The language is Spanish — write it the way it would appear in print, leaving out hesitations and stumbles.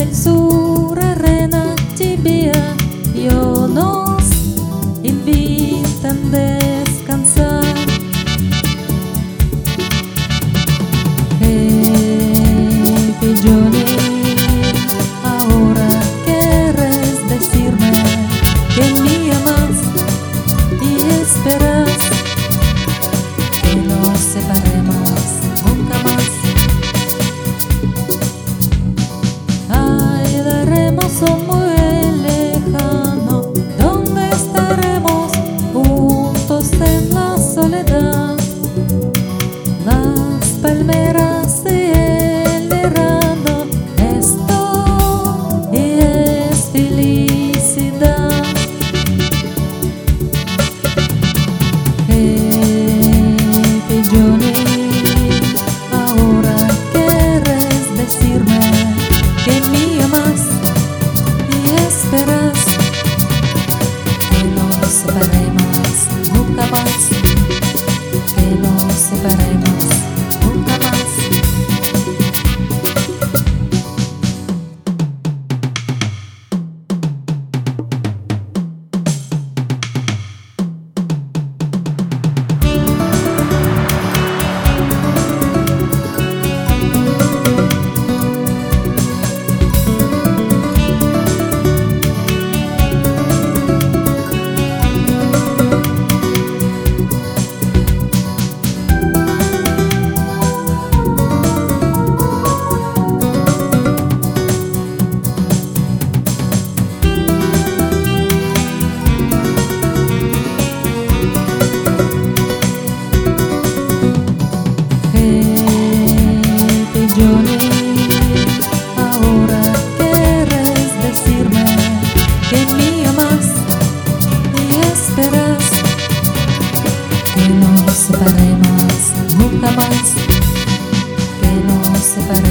del sur, arena tibia y nos invitan a descansar. Hey, Johnny, ahora quieres decirme que me amas y esperas que nos separemos nunca más. Ay, daremos un muy lejano, donde estaremos juntos en la soledad. Las palmeras y el verano, esto es felicidad. Hey, Johnny, ahora quieres decirme que me amas y esperas que nos separemos nunca más, que nos separemos nunca más. Johnny, ahora quieres decirme que me amas y esperas que nos separemos nunca más, que nos separemos.